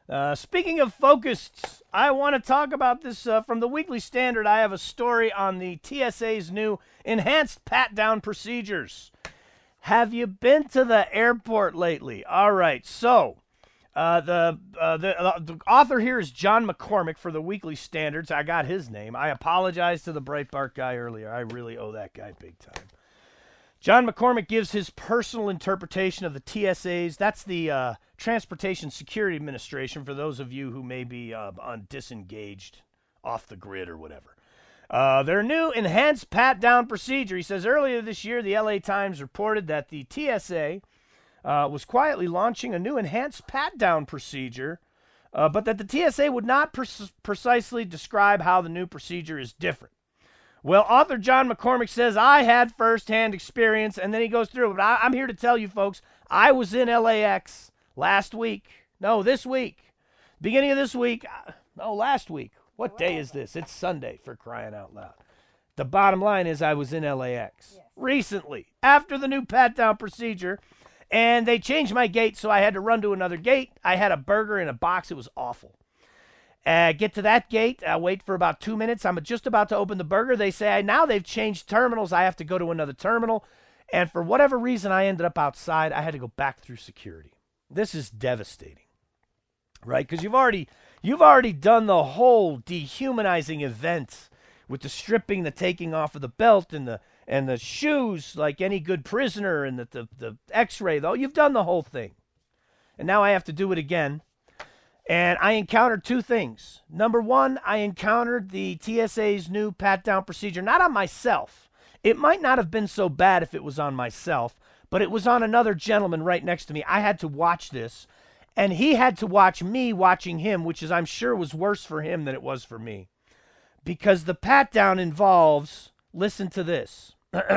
A: Speaking of focused, I want to talk about this from the Weekly Standard. I have a story on the TSA's new enhanced pat-down procedures. Have you been to the airport lately? All right, so the author here is John McCormick for the Weekly Standards. I got his name. I apologize to the Breitbart guy earlier. I really owe that guy big time. John McCormick gives his personal interpretation of the TSA's. That's the Transportation Security Administration, for those of you who may be disengaged, off the grid or whatever. Their new enhanced pat-down procedure. He says earlier this year, the LA Times reported that the TSA was quietly launching a new enhanced pat-down procedure, but that the TSA would not precisely describe how the new procedure is different. Well, author John McCormick says, I had firsthand experience, and then he goes through it. But I'm here to tell you, folks, I was in LAX this week. Beginning of this week. Last week. What day is this? It's Sunday, for crying out loud. The bottom line is I was in LAX recently, after the new pat-down procedure, and they changed my gate, so I had to run to another gate. I had a burger in a box. It was awful. Get to that gate, wait for about 2 minutes. I'm just about to open the burger. They say, now they've changed terminals. I have to go to another terminal. And for whatever reason, I ended up outside. I had to go back through security. This is devastating, right? Because you've already done the whole dehumanizing event with the stripping, the taking off of the belt, and the shoes, like any good prisoner, and the X-ray. Though you've done the whole thing, and now I have to do it again. And I encountered two things. Number one, I encountered the TSA's new pat-down procedure, not on myself. It might not have been so bad if it was on myself, but it was on another gentleman right next to me. I had to watch this, and he had to watch me watching him, which is, I'm sure, was worse for him than it was for me. Because the pat-down involves, listen to this.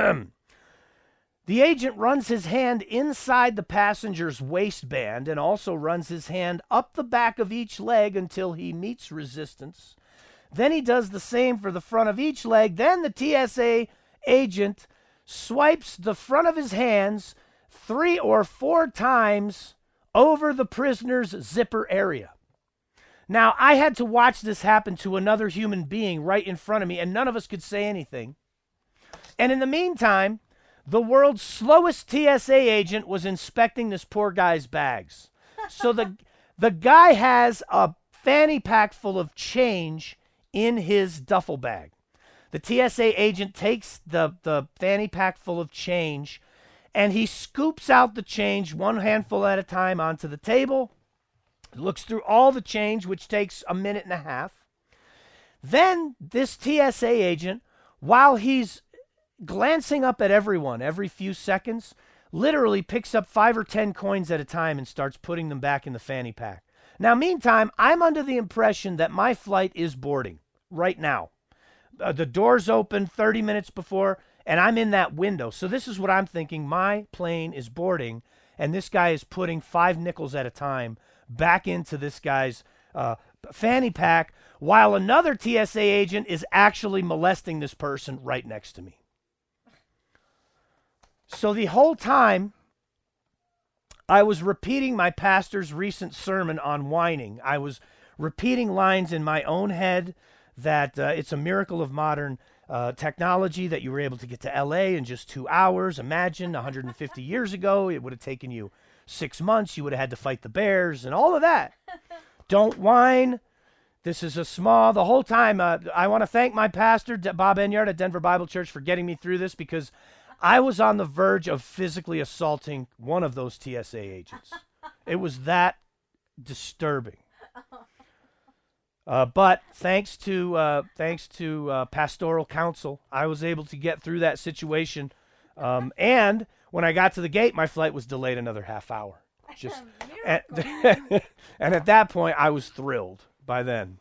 A: The agent runs his hand inside the passenger's waistband and also runs his hand up the back of each leg until he meets resistance. Then he does the same for the front of each leg. Then the TSA agent swipes the front of his hands 3 or 4 times over the prisoner's zipper area. Now, I had to watch this happen to another human being right in front of me, and none of us could say anything. And in the meantime, the world's slowest TSA agent was inspecting this poor guy's bags. So the guy has a fanny pack full of change in his duffel bag. The TSA agent takes the fanny pack full of change, and he scoops out the change one handful at a time onto the table, looks through all the change, which takes a minute and a half. Then this TSA agent, while he's glancing up at everyone every few seconds, literally picks up 5 or 10 coins at a time and starts putting them back in the fanny pack. Now, meantime, I'm under the impression that my flight is boarding right now. The door's open 30 minutes before, and I'm in that window. So this is what I'm thinking. My plane is boarding, and this guy is putting 5 nickels at a time back into this guy's fanny pack, while another TSA agent is actually molesting this person right next to me. So the whole time, I was repeating my pastor's recent sermon on whining. I was repeating lines in my own head that it's a miracle of modern technology that you were able to get to L.A. in just 2 hours. Imagine 150 years ago, it would have taken you 6 months. You would have had to fight the bears and all of that. Don't whine. This is the whole time, I want to thank my pastor, Bob Enyard at Denver Bible Church, for getting me through this, because I was on the verge of physically assaulting one of those TSA agents. It was that disturbing. But thanks to pastoral counsel, I was able to get through that situation. And when I got to the gate, my flight was delayed another half hour. And at that point, I was thrilled by then.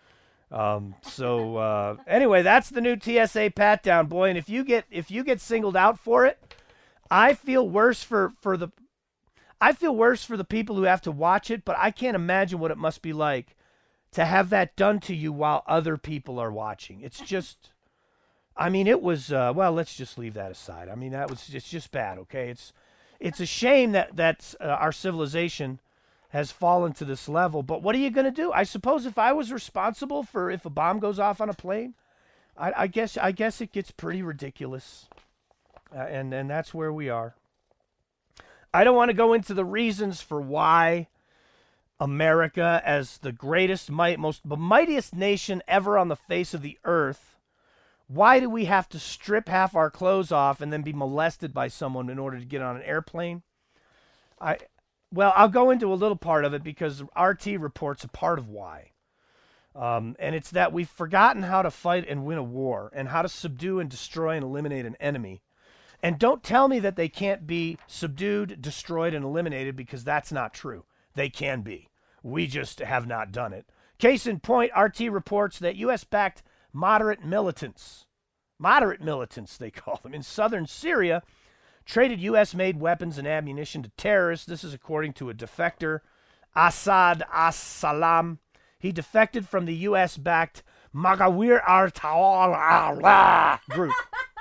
A: Anyway, that's the new TSA pat down, boy. And if you get singled out for it, I feel worse for the people who have to watch it, but I can't imagine what it must be like to have that done to you while other people are watching. It's just, I mean, it was, let's just leave that aside. I mean, it's just bad. Okay. It's a shame that our civilization has fallen to this level. But what are you going to do? I suppose if I was responsible for if a bomb goes off on a plane, I guess it gets pretty ridiculous. And that's where we are. I don't want to go into the reasons for why America, as the greatest, mightiest nation ever on the face of the earth, why do we have to strip half our clothes off and then be molested by someone in order to get on an airplane? I'll go into a little part of it because RT reports a part of why. And it's that we've forgotten how to fight and win a war and how to subdue and destroy and eliminate an enemy. And don't tell me that they can't be subdued, destroyed, and eliminated, because that's not true. They can be. We just have not done it. Case in point, RT reports that U.S.-backed moderate militants they call them, in southern Syria, traded U.S.-made weapons and ammunition to terrorists. This is according to a defector, Asad As-Salam. He defected from the U.S.-backed Magawir Al-Tawal group.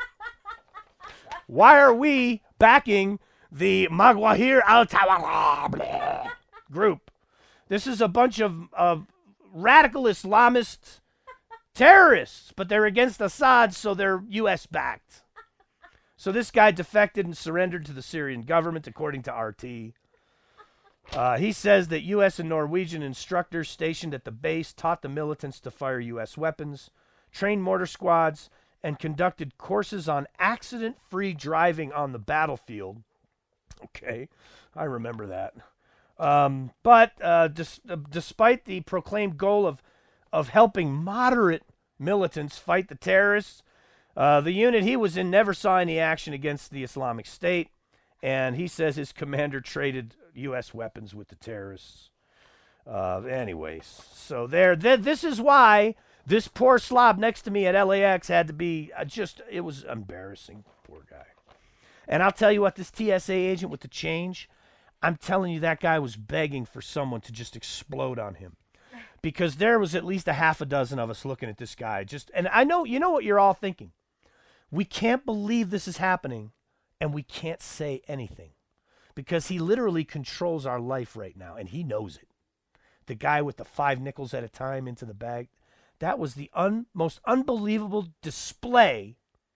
A: Why are we backing the Magawir Al-Tawal group? This is a bunch of radical Islamist terrorists, but they're against Assad, so they're U.S.-backed. So this guy defected and surrendered to the Syrian government, according to RT. He says that U.S. and Norwegian instructors stationed at the base taught the militants to fire U.S. weapons, trained mortar squads, and conducted courses on accident-free driving on the battlefield. Okay, I remember that. But despite the proclaimed goal of helping moderate militants fight the terrorists, the unit he was in never saw any action against the Islamic State, and he says his commander traded U.S. weapons with the terrorists. Anyways, so this is why this poor slob next to me at LAX had to be it was embarrassing, poor guy. And I'll tell you what, this TSA agent with the change, I'm telling you, that guy was begging for someone to just explode on him. Because there was at least a half a dozen of us looking at this guy. And I know, you know what you're all thinking. We can't believe this is happening, and we can't say anything. Because he literally controls our life right now, and he knows it. The guy with the 5 nickels at a time into the bag, that was the most unbelievable display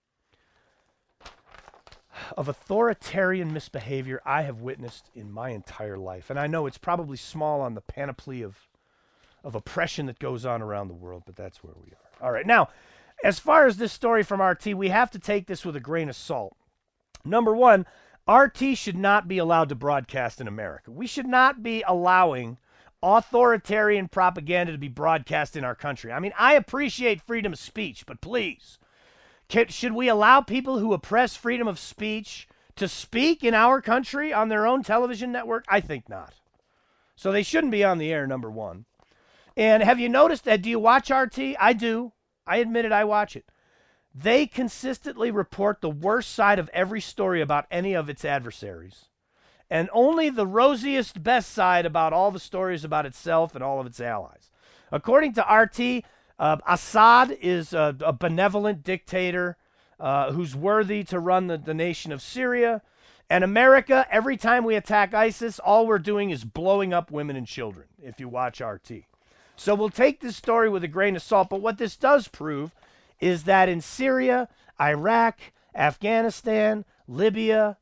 A: of authoritarian misbehavior I have witnessed in my entire life. And I know it's probably small on the panoply of oppression that goes on around the world, but that's where we are. All right, now, as far as this story from RT, we have to take this with a grain of salt. Number one, RT should not be allowed to broadcast in America. We should not be allowing authoritarian propaganda to be broadcast in our country. I mean, I appreciate freedom of speech, but please, should we allow people who oppress freedom of speech to speak in our country on their own television network? I think not. So they shouldn't be on the air, number one. And have you noticed that? Do you watch RT? I do. I admit it, I watch it. They consistently report the worst side of every story about any of its adversaries, and only the rosiest best side about all the stories about itself and all of its allies. According to RT, Assad is a benevolent dictator who's worthy to run the nation of Syria. And America, every time we attack ISIS, all we're doing is blowing up women and children, if you watch RT. So we'll take this story with a grain of salt, but what this does prove is that in Syria, Iraq, Afghanistan, Libya,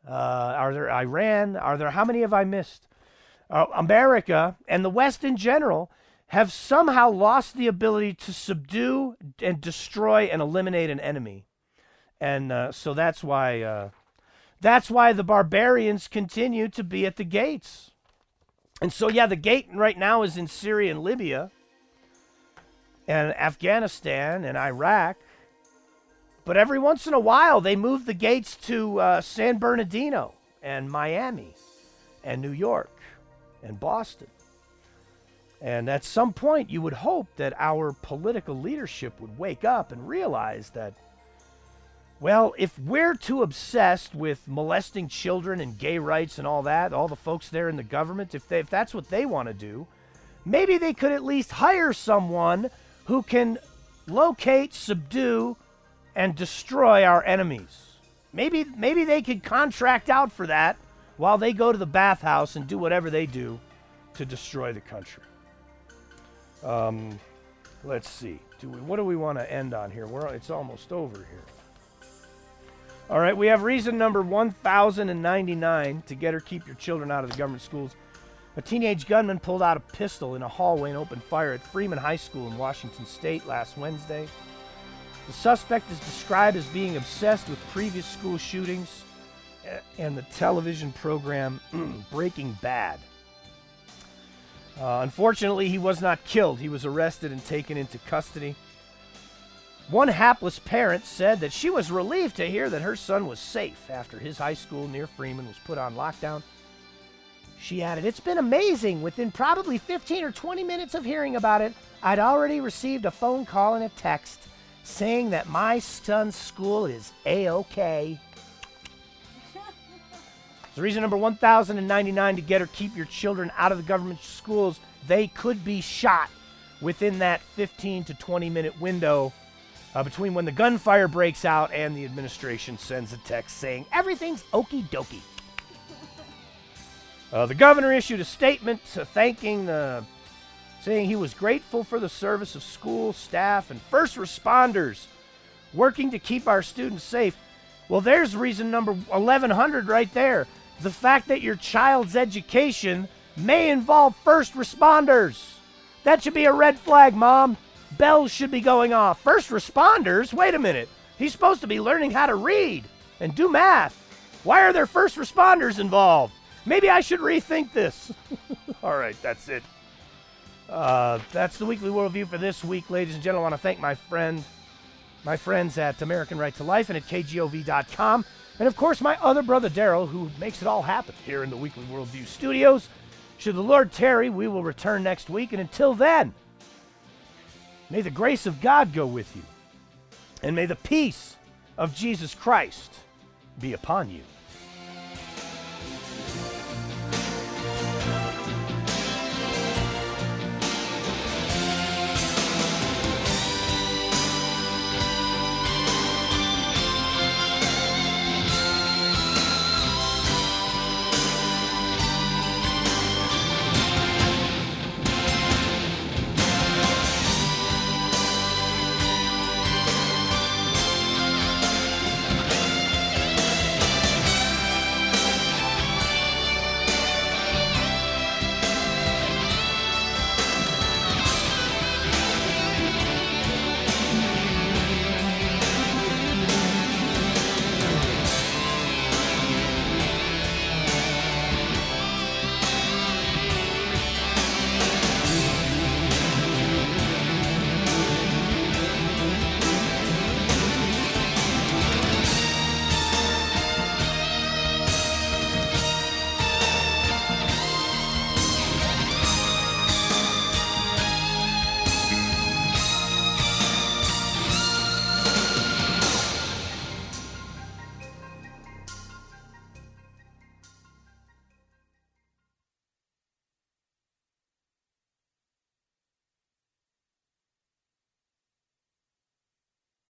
A: Iran, how many have I missed? America and the West in general have somehow lost the ability to subdue and destroy and eliminate an enemy. And so that's why the barbarians continue to be at the gates. And so, yeah, the gate right now is in Syria and Libya and Afghanistan and Iraq. But every once in a while, they move the gates to San Bernardino and Miami and New York and Boston. And at some point, you would hope that our political leadership would wake up and realize that, well, if we're too obsessed with molesting children and gay rights and all that, all the folks there in the government, if that's what they want to do, maybe they could at least hire someone who can locate, subdue, and destroy our enemies. Maybe they could contract out for that while they go to the bathhouse and do whatever they do to destroy the country. Let's see. What do we want to end on here? It's almost over here. All right, we have reason number 1099 to get or keep your children out of the government schools. A teenage gunman pulled out a pistol in a hallway and opened fire at Freeman High School in Washington State last Wednesday. The suspect is described as being obsessed with previous school shootings and the television program Breaking Bad. Unfortunately, he was not killed. He was arrested and taken into custody. One hapless parent said that she was relieved to hear that her son was safe after his high school near Freeman was put on lockdown. She added, "It's been amazing. Within probably 15 or 20 minutes of hearing about it, I'd already received a phone call and a text saying that my son's school is A-OK." So reason number 1099 to get or keep your children out of the government schools. They could be shot within that 15 to 20 minute window between when the gunfire breaks out and the administration sends a text saying everything's okie dokie. The governor issued a statement saying he was grateful for the service of school staff and first responders working to keep our students safe. Well, there's reason number 1100 right there. The fact that your child's education may involve first responders. That should be a red flag, Mom. Bells should be going off. First responders? Wait a minute. He's supposed to be learning how to read and do math. Why are there first responders involved? Maybe I should rethink this. All right, that's it. That's the Weekly Worldview for this week, ladies and gentlemen. I want to thank my friends at American Right to Life and at KGOV.com. And, of course, my other brother, Daryl, who makes it all happen here in the Weekly Worldview studios. Should the Lord tarry, we will return next week. And until then, may the grace of God go with you. And may the peace of Jesus Christ be upon you.